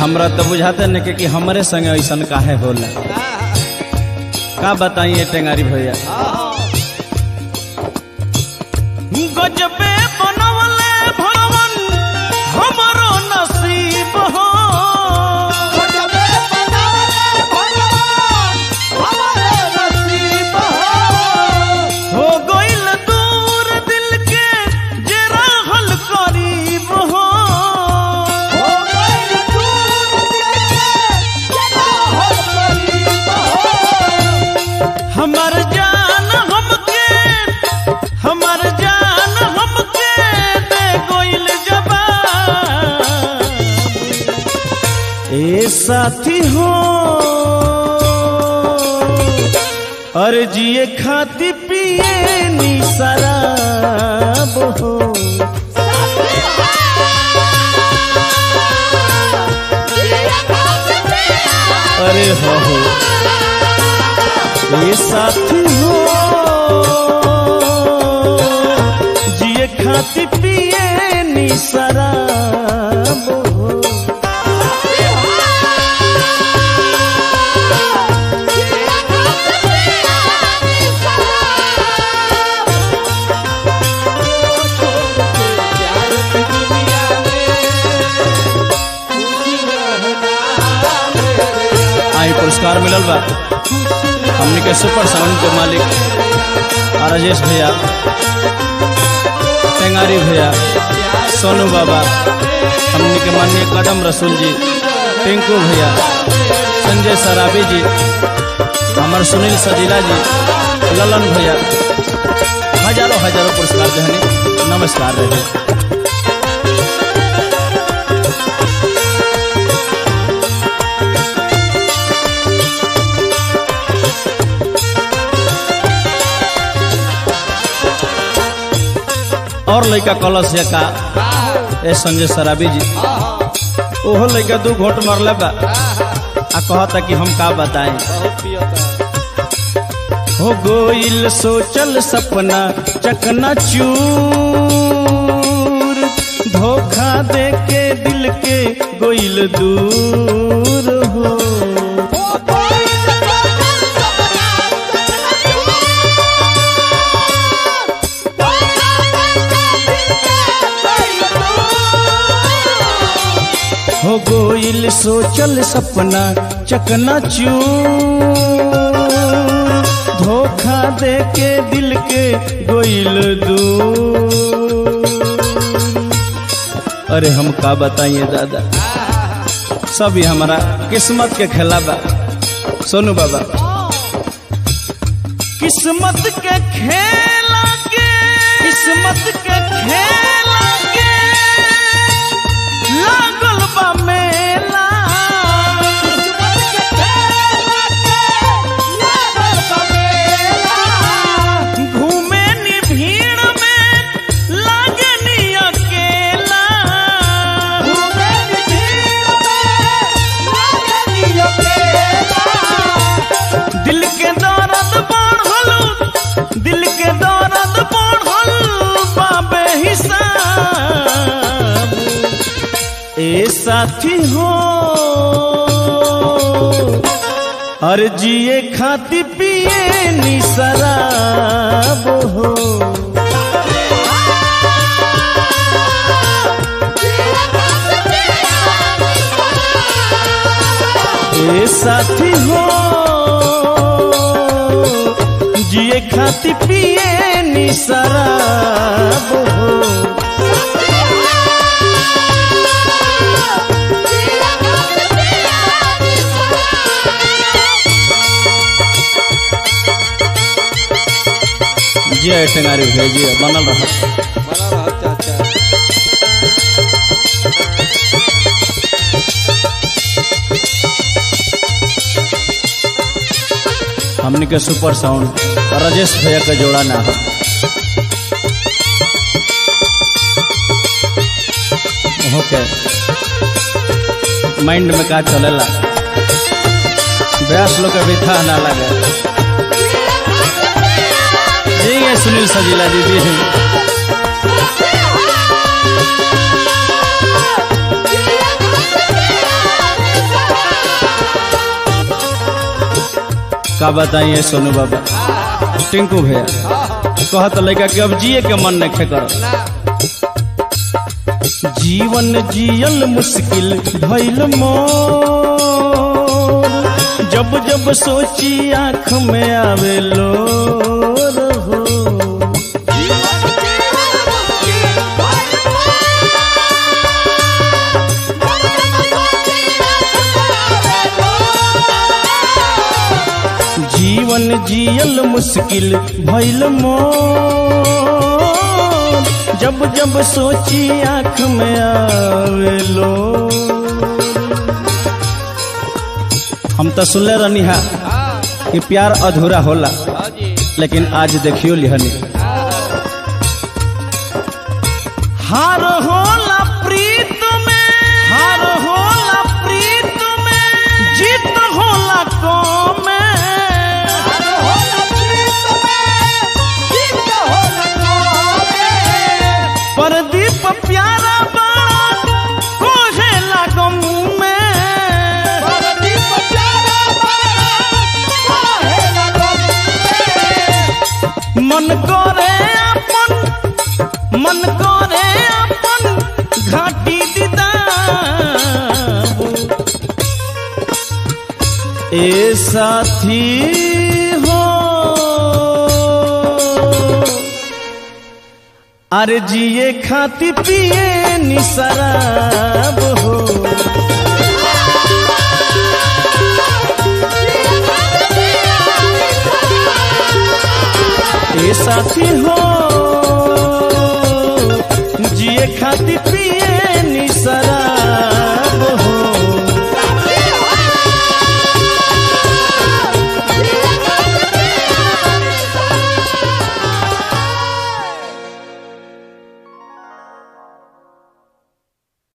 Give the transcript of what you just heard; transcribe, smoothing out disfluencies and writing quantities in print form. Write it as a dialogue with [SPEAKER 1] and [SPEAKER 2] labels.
[SPEAKER 1] हमरा तो बुझाते न कि हमारे संग ऐसा काहे होला। का बताइए टेंगारी भैया। गजबे बनवले भगवान हमारो नसीब हो।
[SPEAKER 2] गजबे बनवले भगवान हमारो नसीब
[SPEAKER 1] हो गइल दूर दिल के जे रहल करीब हो।
[SPEAKER 2] गइल दूर दिल के जे रहल करीब हो।
[SPEAKER 1] हमर जान हमके दे गइल जवाब। ए साथी हो अरे जिए खाती पिए नी शराब हो। अरे हो ये साथी हो जिए खाती पिए नी शराब हो। आई पुरस्कार मिलल बा हमनी के सुपर साउंड के मालिक राजेश भैया, टेंगारी भैया, सोनू बाबा, हमनी के माननीय कदम रसूल जी, टिंकू भैया, संजय सराबी जी, हमार सुनील सजीला जी, ललन भैया, हजारों हजारों पुरस्कार देहनी। नमस्कार रहे। और लड़का कलश का ए संजय सराबी जी ओहो लड़का 2 घोट मरले बा आ कहता कि हम का बताएं। हो गोइल सोचल सपना चकना चूर, धोखा दे के दिल के गोइल दूर हो। हो गोइल सोचल सपना चकना चूर, धोखा दे के दिल के गोइल दूर। अरे हम का बताइए दादा, सभी हमारा किस्मत के खेला बा। सोनू बाबा किस्मत के खेला के, किस्मत के खेला के लागल बा मेला। घूमे नी भीड़ में लागे नी अकेला। दिल के दर्द बढ़ल, दिल के दर्द बढ़ल बाबे हिसाब। ए साथी हो अरे जिए खाती पिए नी शराब हो। ए साथी हो जिए खाती पिए नी शराब हो। जय टेंगारी भेजिए बनल रहा
[SPEAKER 2] चाचा।
[SPEAKER 1] हमने के सुपर साउंड राजेश भैया का जोड़ा ना हो। ओके माइंड में का चलेला, ब्यास लोग भी था ना लगे। जी ये सुनील सजीला दीदी हैं। का बताइए सोनू बाबा टिंकू भैया कहत लड़का कि अब जिए के मन नहीं कर जीवन जियल मुश्किल भइल मोर जब जब सोची आँख में आवे लोर हो जीवन जियल मुश्किल भइल मोर जब जब सोची आँख में आवे लो हम तो सुनले रहनी है कि प्यार अधूरा होला लेकिन आज देखियो लिहनी हार होला प्रीत में हार होला प्रीत में जीत होला कौम में परदीप प्यारा बड़ा कोहे लगम में परदीप प्यारा बड़ा कोहे लगम में मन करे अपन घाटी दीदाबू ए साथी हो अरे जिए खाती पिए नी शराब हो ए साथी हो